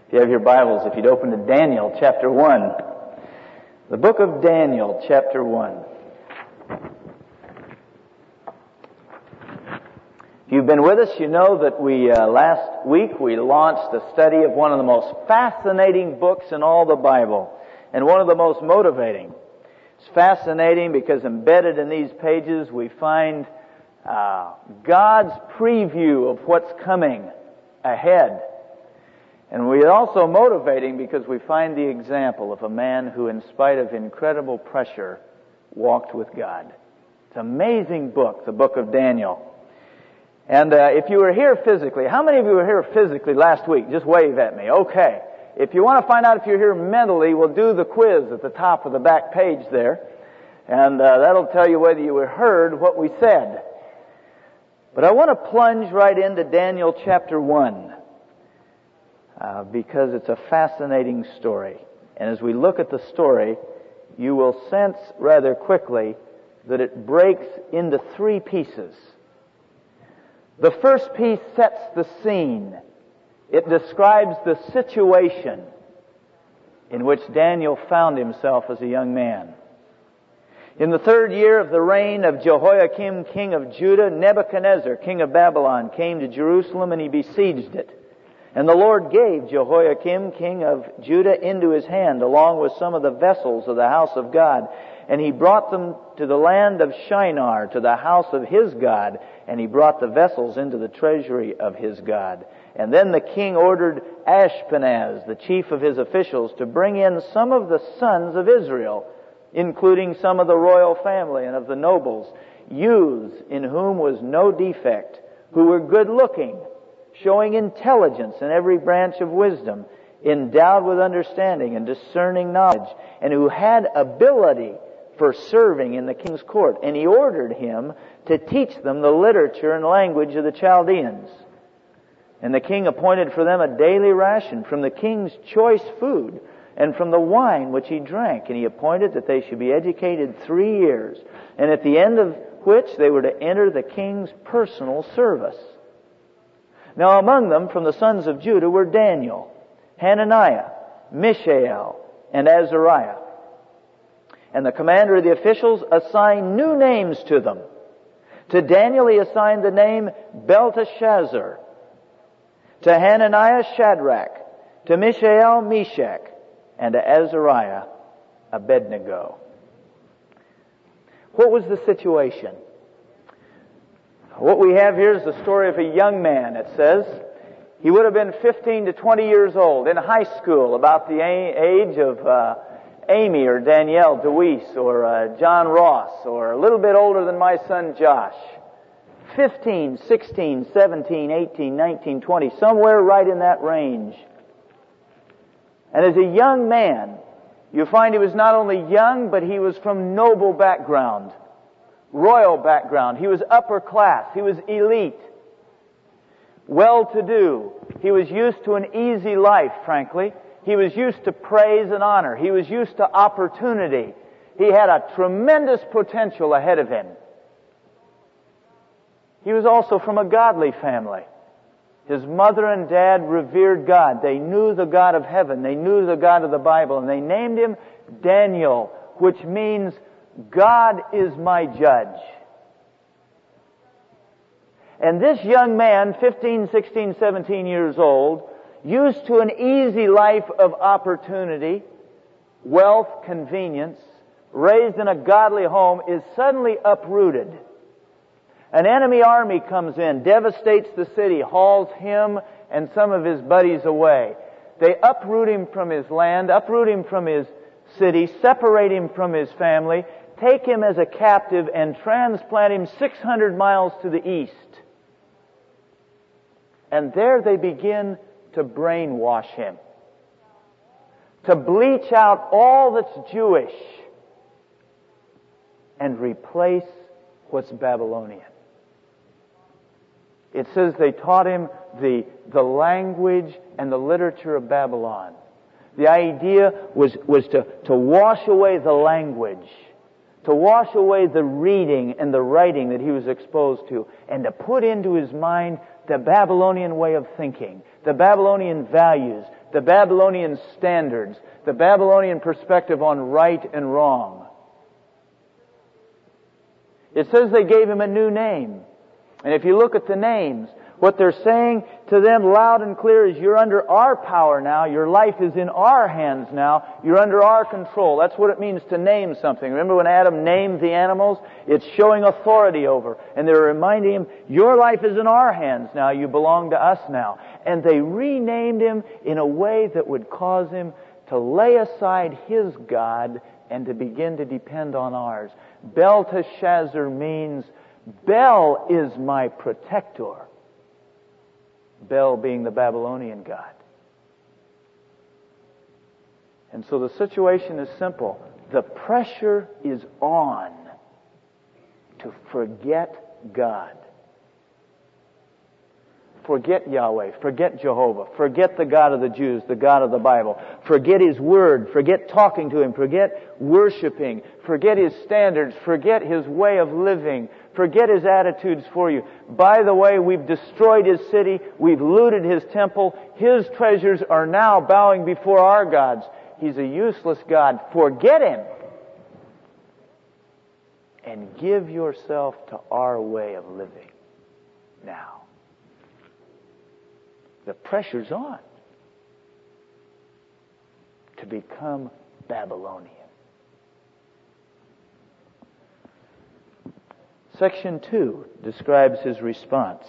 If you have your Bibles, if you'd open to Daniel chapter 1. The book of Daniel chapter 1. If you've been with us, you know that last week we launched a study of one of the most fascinating books in all the Bible, and one of the most motivating. It's fascinating because embedded in these pages we find God's preview of what's coming ahead. And we're also motivating because we find the example of a man who, in spite of incredible pressure, walked with God. It's an amazing book, the book of Daniel. And if you were here physically, how many of you were here physically last week? Just wave at me. Okay. If you want to find out if you're here mentally, we'll do the quiz at the top of the back page there. And that'll tell you whether you heard what we said. But I want to plunge right into Daniel chapter 1. Because it's a fascinating story. And as we look at the story, you will sense rather quickly that it breaks into three pieces. The first piece sets the scene. It describes the situation in which Daniel found himself as a young man. In the 3rd year of the reign of Jehoiakim, king of Judah, Nebuchadnezzar, king of Babylon, came to Jerusalem and he besieged it. And the Lord gave Jehoiakim, king of Judah, into his hand, along with some of the vessels of the house of God. And he brought them to the land of Shinar, to the house of his God. And he brought the vessels into the treasury of his God. And then the king ordered Ashpenaz, the chief of his officials, to bring in some of the sons of Israel, including some of the royal family and of the nobles, youths in whom was no defect, who were good-looking, showing intelligence in every branch of wisdom, endowed with understanding and discerning knowledge, and who had ability for serving in the king's court. And he ordered him to teach them the literature and language of the Chaldeans. And the king appointed for them a daily ration from the king's choice food and from the wine which he drank. And he appointed that they should be educated 3 years, and at the end of which they were to enter the king's personal service. Now among them, from the sons of Judah, were Daniel, Hananiah, Mishael, and Azariah. And the commander of the officials assigned new names to them. To Daniel he assigned the name Belteshazzar. To Hananiah, Shadrach. To Mishael, Meshach. And to Azariah, Abednego. What was the situation? What we have here is the story of a young man, it says. He would have been 15 to 20 years old, in high school, about the age of Amy or Danielle DeWeese or John Ross, or a little bit older than my son Josh. 15, 16, 17, 18, 19, 20, somewhere right in that range. And as a young man, you find he was not only young, but he was from noble background. Royal background. He was upper class. He was elite. Well-to-do. He was used to an easy life, frankly. He was used to praise and honor. He was used to opportunity. He had a tremendous potential ahead of him. He was also from a godly family. His mother and dad revered God. They knew the God of heaven. They knew the God of the Bible. And they named him Daniel, which means God is my judge. And this young man, 15, 16, 17 years old, used to an easy life of opportunity, wealth, convenience, raised in a godly home, is suddenly uprooted. An enemy army comes in, devastates the city, hauls him and some of his buddies away. They uproot him from his land, uproot him from his city, separate him from his family, take him as a captive and transplant him 600 miles to the east. And there they begin to brainwash him, to bleach out all that's Jewish and replace what's Babylonian. It says they taught him the language and the literature of Babylon. The idea was to wash away the language, to wash away the reading and the writing that he was exposed to, and to put into his mind the Babylonian way of thinking, the Babylonian values, the Babylonian standards, the Babylonian perspective on right and wrong. It says they gave him a new name. And if you look at the names, what they're saying to them loud and clear is, you're under our power now. Your life is in our hands now. You're under our control. That's what it means to name something. Remember when Adam named the animals? It's showing authority over. And they're reminding him, your life is in our hands now. You belong to us now. And they renamed him in a way that would cause him to lay aside his God and to begin to depend on ours. Belteshazzar means, Bel is my protector. Bel being the Babylonian god. And so the situation is simple. The pressure is on to forget God. Forget Yahweh. Forget Jehovah. Forget the God of the Jews, the God of the Bible. Forget His Word. Forget talking to Him. Forget worshiping. Forget His standards. Forget His way of living. Forget His attitudes for you. By the way, we've destroyed His city. We've looted His temple. His treasures are now bowing before our gods. He's a useless God. Forget Him. And give yourself to our way of living now. The pressure's on to become Babylonian. Section 2 describes his response.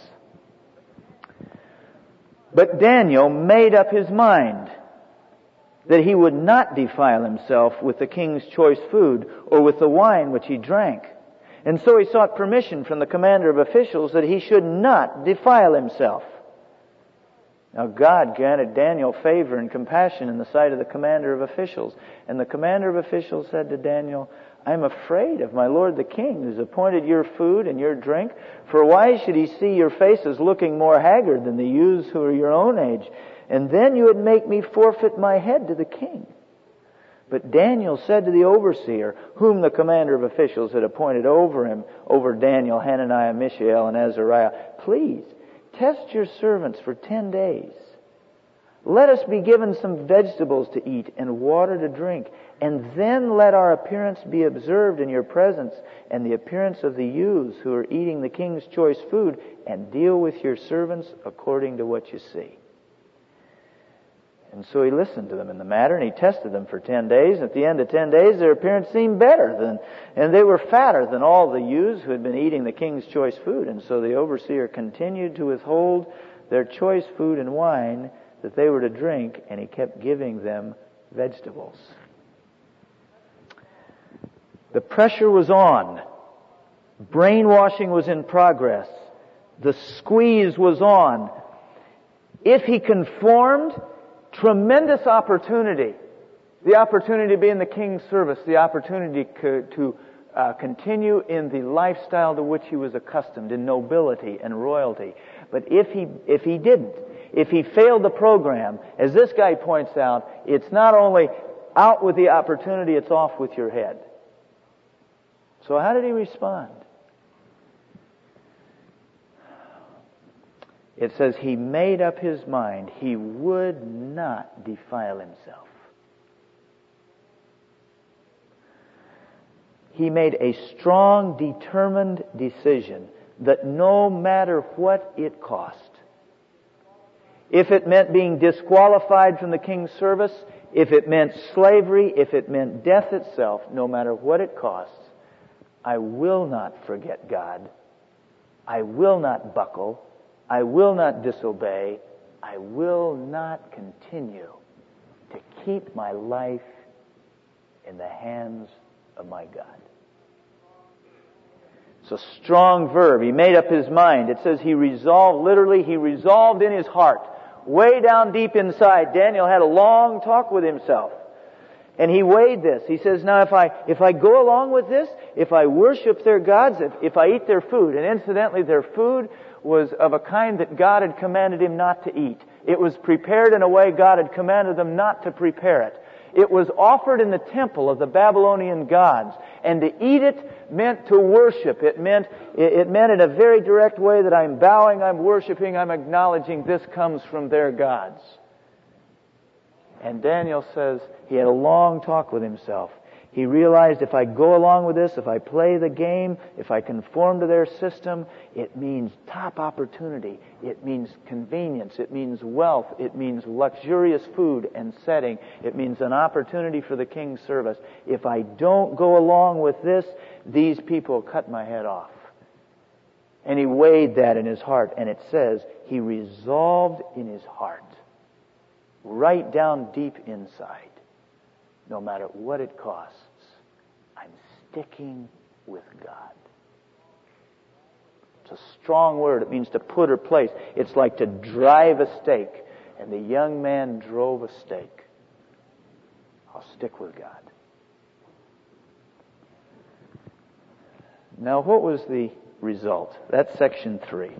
But Daniel made up his mind that he would not defile himself with the king's choice food or with the wine which he drank. And so he sought permission from the commander of officials that he should not defile himself. Now God granted Daniel favor and compassion in the sight of the commander of officials. And the commander of officials said to Daniel, I'm afraid of my lord the king, who's appointed your food and your drink. For why should he see your faces looking more haggard than the youths who are your own age? And then you would make me forfeit my head to the king. But Daniel said to the overseer, whom the commander of officials had appointed over him, over Daniel, Hananiah, Mishael, and Azariah, please, test your servants for 10 days. Let us be given some vegetables to eat and water to drink, and then let our appearance be observed in your presence and the appearance of the youths who are eating the king's choice food, and deal with your servants according to what you see. And so he listened to them in the matter, and he tested them for 10 days. At the end of 10 days, their appearance seemed better and they were fatter than all the youths who had been eating the king's choice food. And so the overseer continued to withhold their choice food and wine that they were to drink, and he kept giving them vegetables. The pressure was on. Brainwashing was in progress. The squeeze was on. If he conformed, tremendous opportunity. The opportunity to be in the king's service. The opportunity to continue in the lifestyle to which he was accustomed, in nobility and royalty. But if he didn't, if he failed the program, as this guy points out, it's not only out with the opportunity, it's off with your head. So how did he respond? It says he made up his mind he would not defile himself. He made a strong, determined decision that no matter what it cost, if it meant being disqualified from the king's service, if it meant slavery, if it meant death itself, no matter what it costs, I will not forget God. I will not buckle. I will not disobey. I will not continue to keep my life in the hands of my God. It's a strong verb. He made up his mind. It says he resolved, literally, he resolved in his heart. Way down deep inside, Daniel had a long talk with himself. And he weighed this. He says, now if I go along with this, if I worship their gods, if I eat their food, and incidentally their food was of a kind that God had commanded him not to eat. It was prepared in a way God had commanded them not to prepare it. It was offered in the temple of the Babylonian gods. And to eat it meant to worship. It meant in a very direct way that I'm bowing, I'm worshiping, I'm acknowledging this comes from their gods. And Daniel says he had a long talk with himself. He realized, if I go along with this, if I play the game, if I conform to their system, it means top opportunity. It means convenience. It means wealth. It means luxurious food and setting. It means an opportunity for the king's service. If I don't go along with this, these people cut my head off. And he weighed that in his heart. And it says, he resolved in his heart, right down deep inside, no matter what it costs, I'm sticking with God. It's a strong word. It means to put or place. It's like to drive a stake. And the young man drove a stake. I'll stick with God. Now, what was the result? That's section 3.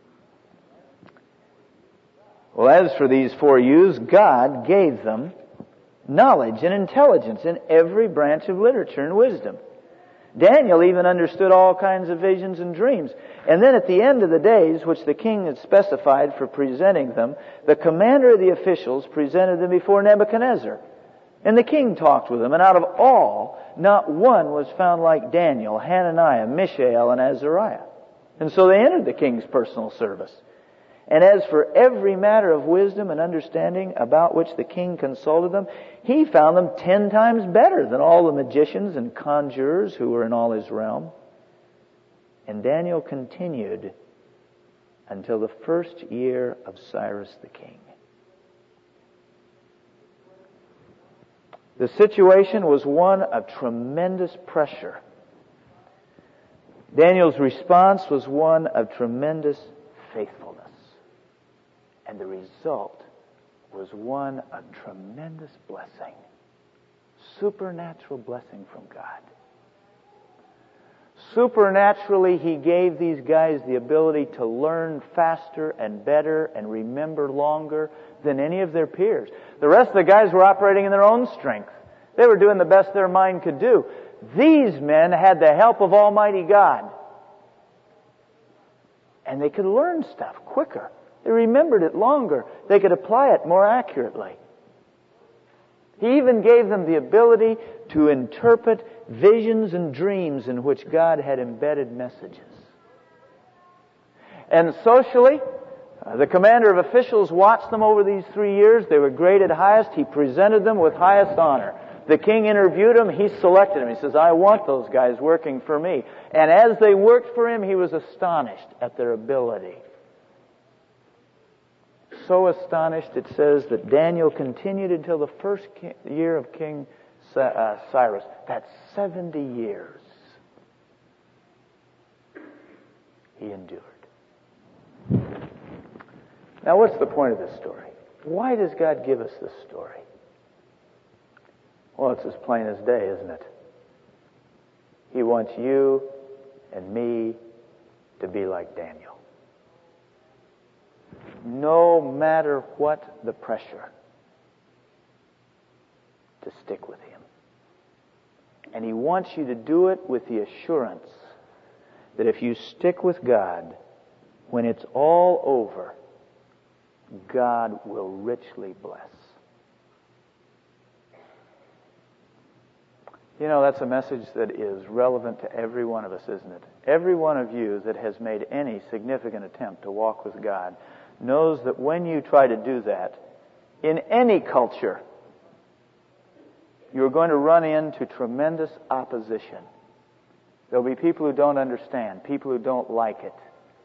Well, as for these 4 youths, God gave them knowledge and intelligence in every branch of literature and wisdom. Daniel even understood all kinds of visions and dreams. And then at the end of the days, which the king had specified for presenting them, the commander of the officials presented them before Nebuchadnezzar. And the king talked with them, and out of all, not one was found like Daniel, Hananiah, Mishael, and Azariah. And so they entered the king's personal service. And as for every matter of wisdom and understanding about which the king consulted them, he found them 10 times better than all the magicians and conjurers who were in all his realm. And Daniel continued until the 1st year of Cyrus the king. The situation was one of tremendous pressure. Daniel's response was one of tremendous faithfulness. And the result was one of tremendous blessing. Supernatural blessing from God. Supernaturally, He gave these guys the ability to learn faster and better and remember longer than any of their peers. The rest of the guys were operating in their own strength. They were doing the best their mind could do. These men had the help of Almighty God. And they could learn stuff quicker. They remembered it longer. They could apply it more accurately. He even gave them the ability to interpret visions and dreams in which God had embedded messages. And socially, the commander of officials watched them over these 3 years. They were graded highest. He presented them with highest honor. The king interviewed them. He selected them. He says, I want those guys working for me. And as they worked for him, he was astonished at their ability. So astonished, it says that Daniel continued until the 1st year of King Cyrus. That's 70 years. He endured. Now, what's the point of this story? Why does God give us this story? Well, it's as plain as day, isn't it? He wants you and me to be like Daniel. No matter what the pressure, to stick with Him. And He wants you to do it with the assurance that if you stick with God, when it's all over, God will richly bless. You know, that's a message that is relevant to every one of us, isn't it? Every one of you that has made any significant attempt to walk with God knows that when you try to do that, in any culture, you're going to run into tremendous opposition. There'll be people who don't understand, people who don't like it.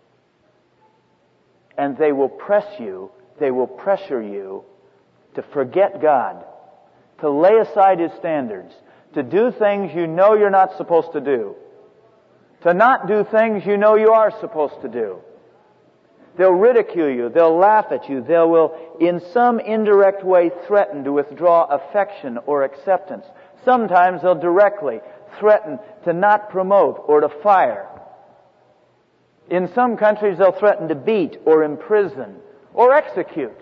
And they will press you, they will pressure you to forget God, to lay aside His standards, to do things you know you're not supposed to do, to not do things you know you are supposed to do. They'll ridicule you. They'll laugh at you. They will, in some indirect way, threaten to withdraw affection or acceptance. Sometimes they'll directly threaten to not promote or to fire. In some countries, they'll threaten to beat or imprison or execute.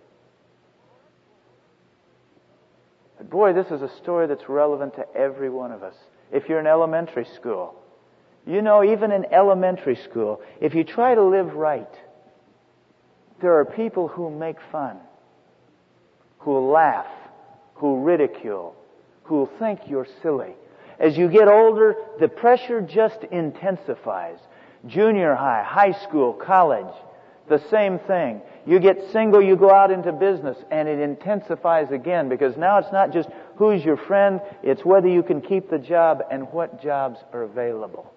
But boy, this is a story that's relevant to every one of us. If you're in elementary school, you know, even in elementary school, if you try to live right, there are people who make fun, who laugh, who'll ridicule, who'll think you're silly. As you get older, the pressure just intensifies. Junior high, high school, college, the same thing. You get single, you go out into business, and it intensifies again, because now it's not just who's your friend, it's whether you can keep the job and what jobs are available.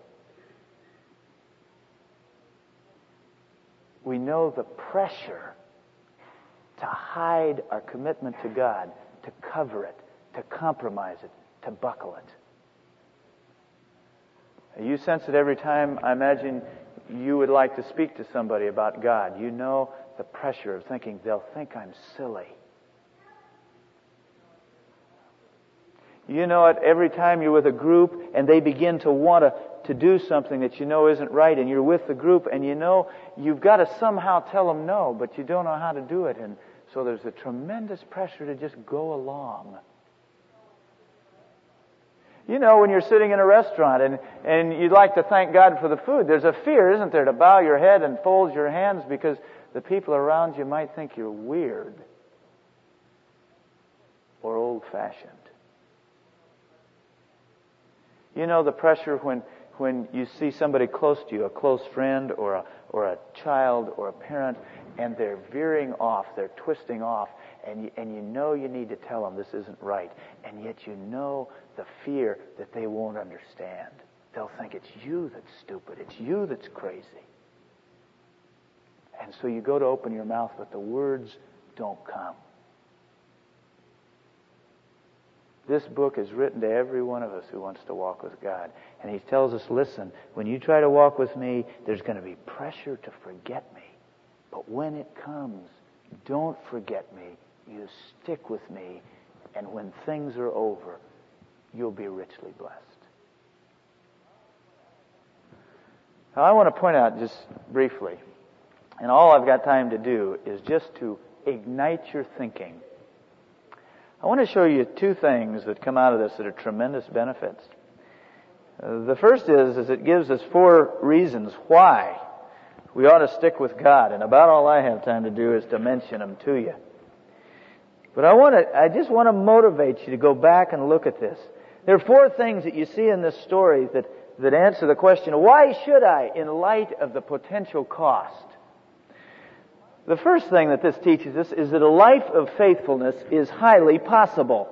We know the pressure to hide our commitment to God, to cover it, to compromise it, to buckle it. You sense it every time, I imagine, you would like to speak to somebody about God. You know the pressure of thinking they'll think I'm silly. You know it every time you're with a group and they begin to want to do something that you know isn't right, and you're with the group and you know you've got to somehow tell them no, but you don't know how to do it, and so there's a tremendous pressure to just go along. You know, when you're sitting in a restaurant and you'd like to thank God for the food, there's a fear, isn't there, to bow your head and fold your hands because the people around you might think you're weird or old-fashioned. You know the pressure when you see somebody close to you, a close friend or a child or a parent, and they're veering off, they're twisting off, and you know you need to tell them this isn't right, and yet you know the fear that they won't understand. They'll think it's you that's stupid, it's you that's crazy. And so you go to open your mouth, but the words don't come. This book is written to every one of us who wants to walk with God. And he tells us, listen, when you try to walk with me, there's going to be pressure to forget me. But when it comes, don't forget me. You stick with me. And when things are over, you'll be richly blessed. Now, I want to point out just briefly, and all I've got time to do is just to ignite your thinking. I want to show you two things that come out of this that are tremendous benefits. The first is it gives us 4 reasons why we ought to stick with God, and about all I have time to do is to mention them to you. But I just want to motivate you to go back and look at this. There are 4 things that you see in this story that answer the question, why should I, in light of the potential cost? The first thing that this teaches us is that a life of faithfulness is highly possible.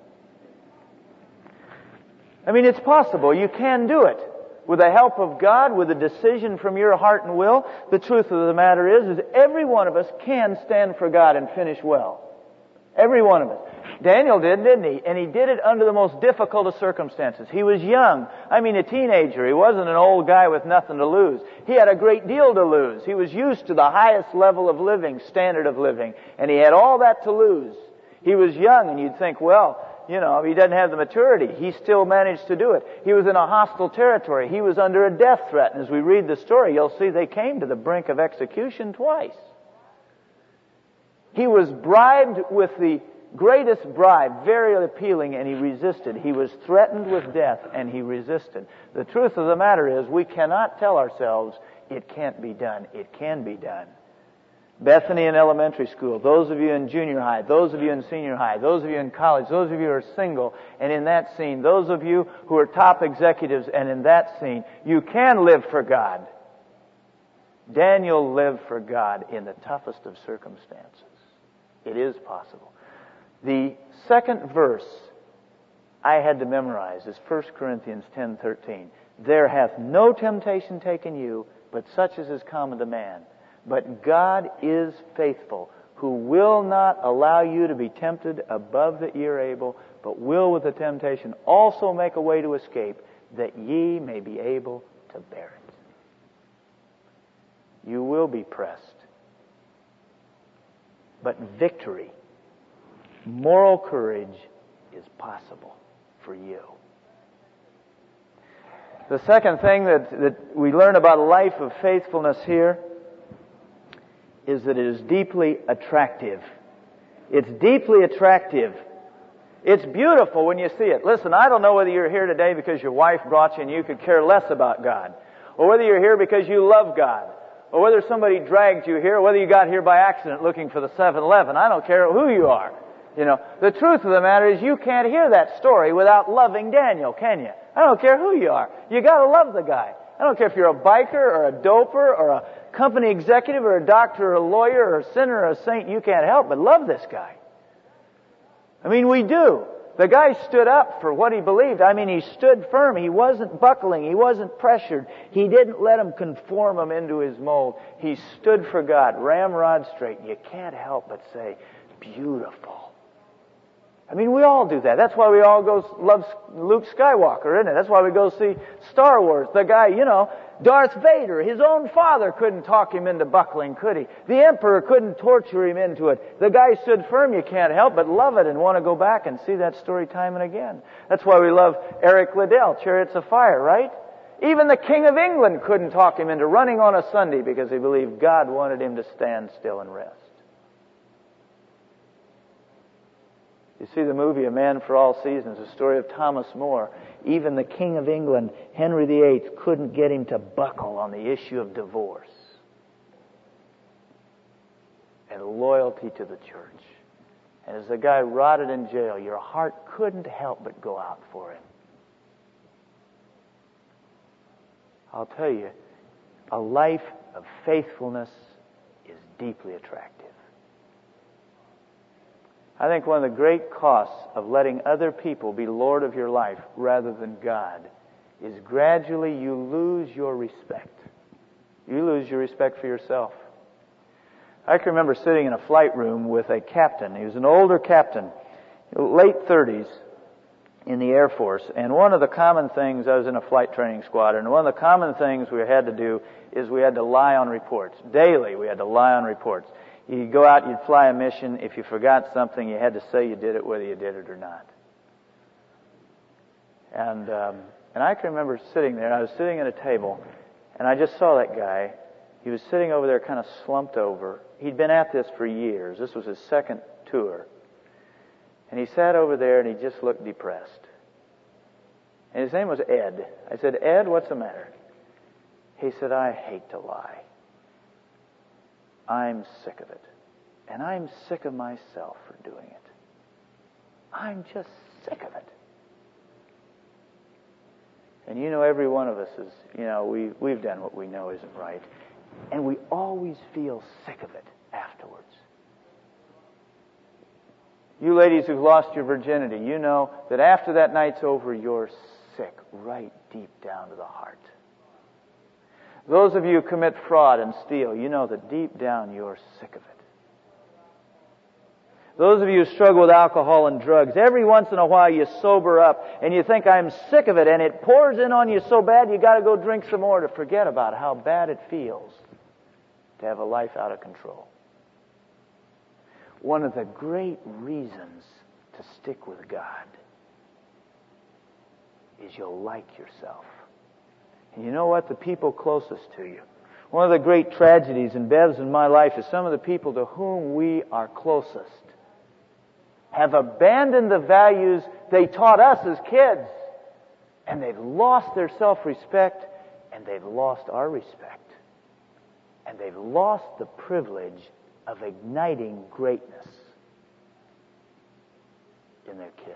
I mean, it's possible. You can do it. With the help of God, with a decision from your heart and will, the truth of the matter is every one of us can stand for God and finish well. Every one of us. Daniel did, didn't he? And he did it under the most difficult of circumstances. He was young. I mean, a teenager. He wasn't an old guy with nothing to lose. He had a great deal to lose. He was used to the highest level of living, standard of living, and he had all that to lose. He was young, and you'd think, well, you know, he doesn't have the maturity. He still managed to do it. He was in a hostile territory. He was under a death threat. And as we read the story, you'll see they came to the brink of execution twice. He was bribed with the greatest bribe, very appealing, and he resisted. He was threatened with death, and he resisted. The truth of the matter is, we cannot tell ourselves, it can't be done. It can be done. Bethany in elementary school, those of you in junior high, those of you in senior high, those of you in college, those of you who are single, and in that scene, those of you who are top executives, and in that scene, you can live for God. Daniel lived for God in the toughest of circumstances. It is possible. The second verse I had to memorize is 1 Corinthians 10:13. There hath no temptation taken you, but such as is common to man. But God is faithful, who will not allow you to be tempted above that ye are able, but will with the temptation also make a way to escape, that ye may be able to bear it. You will be pressed. But victory, moral courage, is possible for you. The second thing that we learn about a life of faithfulness here is that it is deeply attractive. It's deeply attractive. It's beautiful when you see it. Listen, I don't know whether you're here today because your wife brought you and you could care less about God, or whether you're here because you love God, or whether somebody dragged you here, or whether you got here by accident looking for the 7-Eleven. I don't care who you are. You know, the truth of the matter is you can't hear that story without loving Daniel, can you? I don't care who you are. You gotta love the guy. I don't care if you're a biker or a doper or a company executive or a doctor or a lawyer or a sinner or a saint. You can't help but love this guy. I mean, we do. The guy stood up for what he believed. I mean, he stood firm. He wasn't buckling. He wasn't pressured. He didn't let him conform him into his mold. He stood for God, ramrod straight. You can't help but say, beautiful. I mean, we all do that. That's why we all love Luke Skywalker, isn't it? That's why we go see Star Wars. The guy, you know, Darth Vader, his own father couldn't talk him into buckling, could he? The Emperor couldn't torture him into it. The guy stood firm. You can't help but love it and want to go back and see that story time and again. That's why we love Eric Liddell, Chariots of Fire, right? Even the King of England couldn't talk him into running on a Sunday because he believed God wanted him to stand still and rest. You see the movie A Man for All Seasons, the story of Thomas More. Even the King of England, Henry VIII, couldn't get him to buckle on the issue of divorce and loyalty to the church. And as the guy rotted in jail, your heart couldn't help but go out for him. I'll tell you, a life of faithfulness is deeply attractive. I think one of the great costs of letting other people be Lord of your life rather than God is gradually you lose your respect. You lose your respect for yourself. I can remember sitting in a flight room with a captain. He was an older captain, late 30s in the Air Force. And one of the common things, I was in a flight training squadron, and one of the common things we had to do is we had to lie on reports. Daily we had to lie on reports. You'd go out, you'd fly a mission. If you forgot something, you had to say you did it, whether you did it or not. And I can remember sitting there, and I was sitting at a table, and I just saw that guy. He was sitting over there kind of slumped over. He'd been at this for years. This was his second tour. And he sat over there, and he just looked depressed. And his name was Ed. I said, Ed, what's the matter? He said, I hate to lie. I'm sick of it. And I'm sick of myself for doing it. I'm just sick of it. And you know, every one of us is, you know, we've done what we know isn't right. And we always feel sick of it afterwards. You ladies who've lost your virginity, you know that after that night's over, you're sick right deep down to the heart. Those of you who commit fraud and steal, you know that deep down you're sick of it. Those of you who struggle with alcohol and drugs, every once in a while you sober up and you think, I'm sick of it, and it pours in on you so bad you got to go drink some more to forget about how bad it feels to have a life out of control. One of the great reasons to stick with God is you'll like yourself. And you know what? The people closest to you. One of the great tragedies in Bev's and my life is some of the people to whom we are closest have abandoned the values they taught us as kids. And they've lost their self-respect, and they've lost our respect. And they've lost the privilege of igniting greatness in their kids.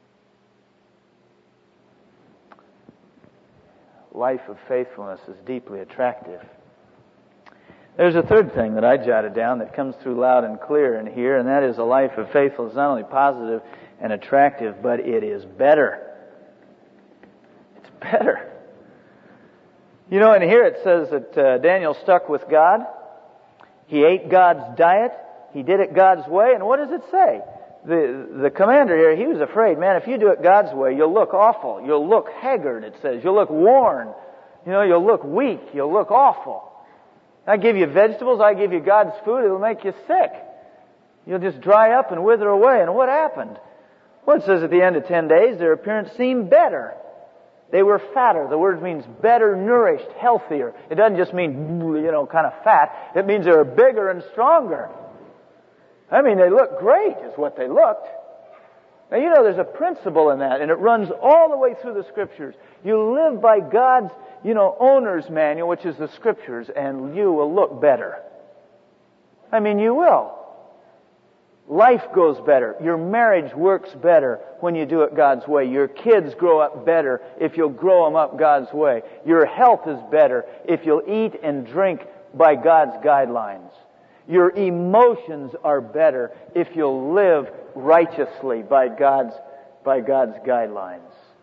Life of faithfulness is deeply attractive. There's a third thing that I jotted down that comes through loud and clear in here, and that is a life of faithfulness, not only positive and attractive, but it is better. It's better. You know, in here it says that Daniel stuck with God. He ate God's diet. He did it God's way. And what does it say? The commander here, he was afraid, man, if you do it God's way, you'll look awful. You'll look haggard, it says. You'll look worn. You know, you'll look weak. You'll look awful. I give you vegetables. I give you God's food. It'll make you sick. You'll just dry up and wither away. And what happened? Well, it says at the end of 10 days, their appearance seemed better. They were fatter. The word means better nourished, healthier. It doesn't just mean, you know, kind of fat. It means they were bigger and stronger. I mean, they looked great is what they looked. Now, you know, there's a principle in that, and it runs all the way through the Scriptures. You live by God's, you know, owner's manual, which is the Scriptures, and you will look better. I mean, you will. Life goes better. Your marriage works better when you do it God's way. Your kids grow up better if you'll grow them up God's way. Your health is better if you'll eat and drink by God's guidelines. Your emotions are better if you'll live righteously by God's guidelines.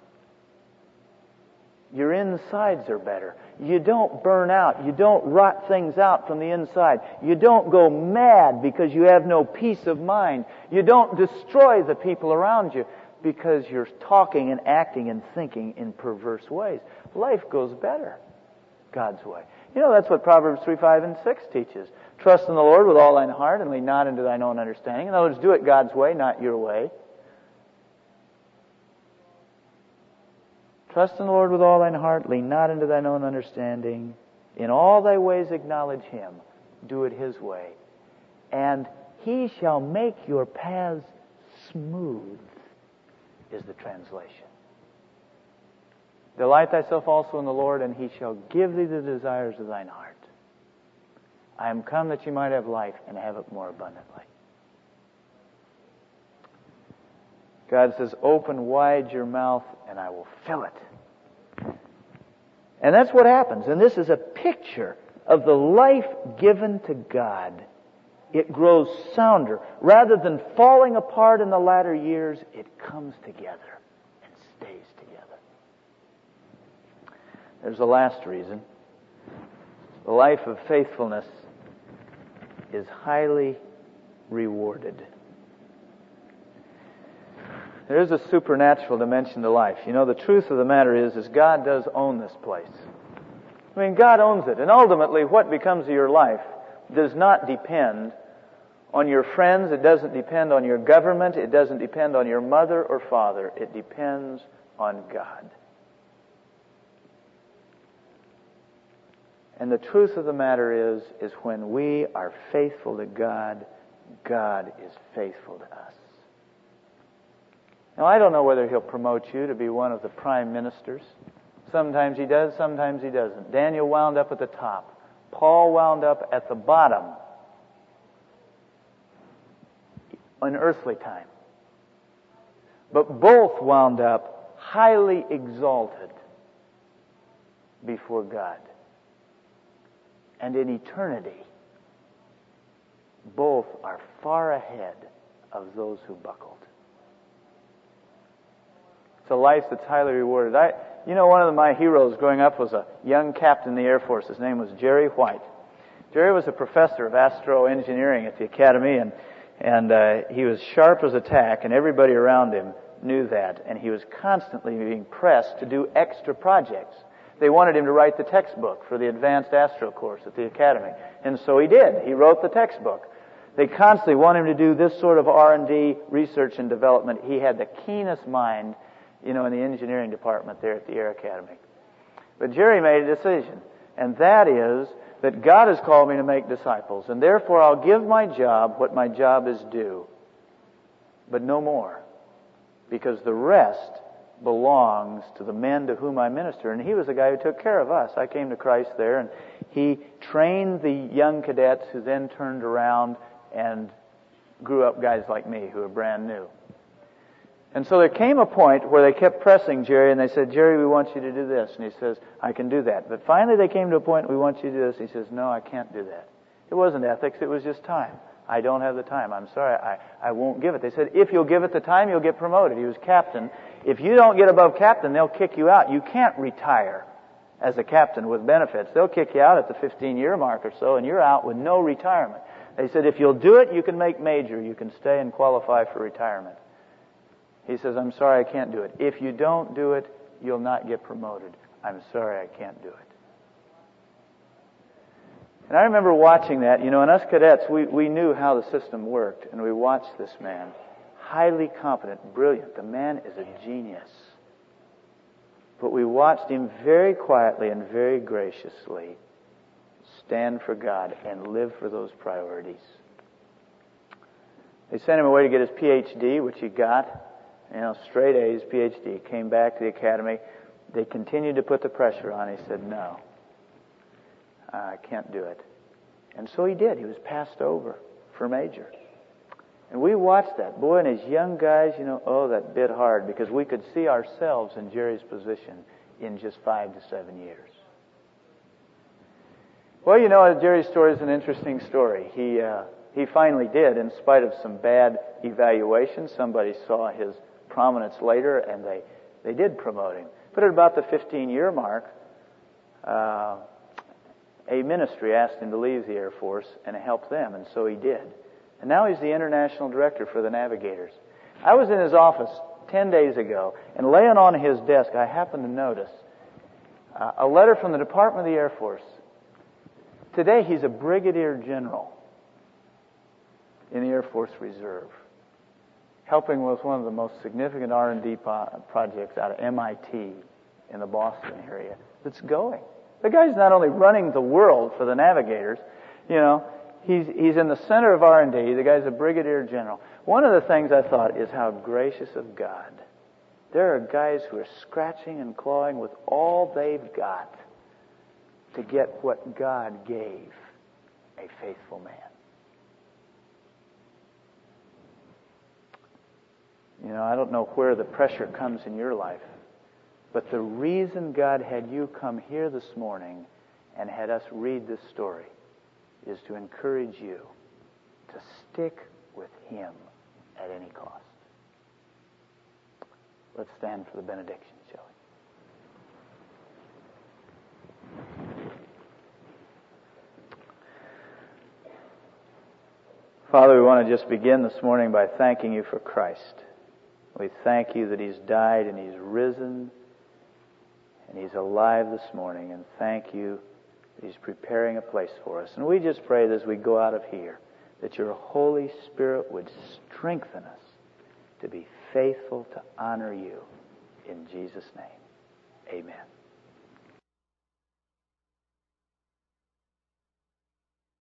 Your insides are better. You don't burn out. You don't rot things out from the inside. You don't go mad because you have no peace of mind. You don't destroy the people around you because you're talking and acting and thinking in perverse ways. Life goes better God's way. You know, that's what Proverbs 3, 5, and 6 teaches. Trust in the Lord with all thine heart and lean not into thine own understanding. In other words, do it God's way, not your way. Trust in the Lord with all thine heart, lean not into thine own understanding. In all thy ways acknowledge Him. Do it His way. And He shall make your paths smooth, is the translation. Delight thyself also in the Lord, and He shall give thee the desires of thine heart. I am come that you might have life and have it more abundantly. God says, open wide your mouth and I will fill it. And that's what happens. And this is a picture of the life given to God. It grows sounder. Rather than falling apart in the latter years, it comes together and stays together. There's the last reason. The life of faithfulness is highly rewarded. There is a supernatural dimension to life. You know, the truth of the matter is God does own this place. I mean, God owns it. And ultimately, what becomes of your life does not depend on your friends. It doesn't depend on your government. It doesn't depend on your mother or father. It depends on God. And the truth of the matter is when we are faithful to God, God is faithful to us. Now, I don't know whether He'll promote you to be one of the prime ministers. Sometimes He does, sometimes He doesn't. Daniel wound up at the top. Paul wound up at the bottom in earthly time. But both wound up highly exalted before God. And in eternity, both are far ahead of those who buckled. It's a life that's highly rewarded. One of my heroes growing up was a young captain in the Air Force. His name was Jerry White. Jerry was a professor of astroengineering at the Academy, and he was sharp as a tack, and everybody around him knew that. And he was constantly being pressed to do extra projects. They wanted him to write the textbook for the advanced astro course at the Academy. And so he did. He wrote the textbook. They constantly wanted him to do this sort of R&D, research and development. He had the keenest mind, in the engineering department there at the Air Academy. But Jerry made a decision, and that is that God has called me to make disciples, and therefore I'll give my job what my job is due, but no more, because the rest belongs to the men to whom I minister. And he was the guy who took care of us. I came to Christ there, and he trained the young cadets who then turned around and grew up guys like me who are brand new. And so there came a point where they kept pressing Jerry, and they said, Jerry, we want you to do this. And he says, I can do that. But finally they came to a point, we want you to do this. He says, no, I can't do that. It wasn't ethics, it was just time. I don't have the time. I'm sorry, I won't give it. They said, if you'll give it the time, you'll get promoted. He was captain. If you don't get above captain, they'll kick you out. You can't retire as a captain with benefits. They'll kick you out at the 15-year mark or so, and you're out with no retirement. They said, if you'll do it, you can make major. You can stay and qualify for retirement. He says, I'm sorry, I can't do it. If you don't do it, you'll not get promoted. I'm sorry, I can't do it. And I remember watching that. And us cadets, we knew how the system worked, and we watched this man. Highly competent, brilliant. The man is a genius. But we watched him very quietly and very graciously stand for God and live for those priorities. They sent him away to get his PhD, which he got. Straight A's, PhD. Came back to the academy. They continued to put the pressure on. He said, no, I can't do it. And so he did. He was passed over for major. And And we watched that. Boy, and as young guys, that bit hard because we could see ourselves in Jerry's position in just 5 to 7 years. Well, Jerry's story is an interesting story. He finally did, in spite of some bad evaluation. Somebody saw his prominence later, and they did promote him. But at about the 15-year mark, a ministry asked him to leave the Air Force and help them, and so he did. And now he's the international director for the Navigators. I was in his office 10 days ago, and laying on his desk, I happened to notice a letter from the Department of the Air Force. Today, he's a brigadier general in the Air Force Reserve, helping with one of the most significant R&D projects out of MIT in the Boston area that's going. The guy's not only running the world for the Navigators, he's in the center of R&D. The guy's a brigadier general. One of the things I thought is how gracious of God. There are guys who are scratching and clawing with all they've got to get what God gave a faithful man. I don't know where the pressure comes in your life, but the reason God had you come here this morning and had us read this story is to encourage you to stick with Him at any cost. Let's stand for the benediction, shall we? Father, we want to just begin this morning by thanking you for Christ. We thank you that He's died and He's risen and He's alive this morning, and thank you that He's preparing a place for us. And we just pray that as we go out of here, that your Holy Spirit would strengthen us to be faithful to honor you. In Jesus' name, amen.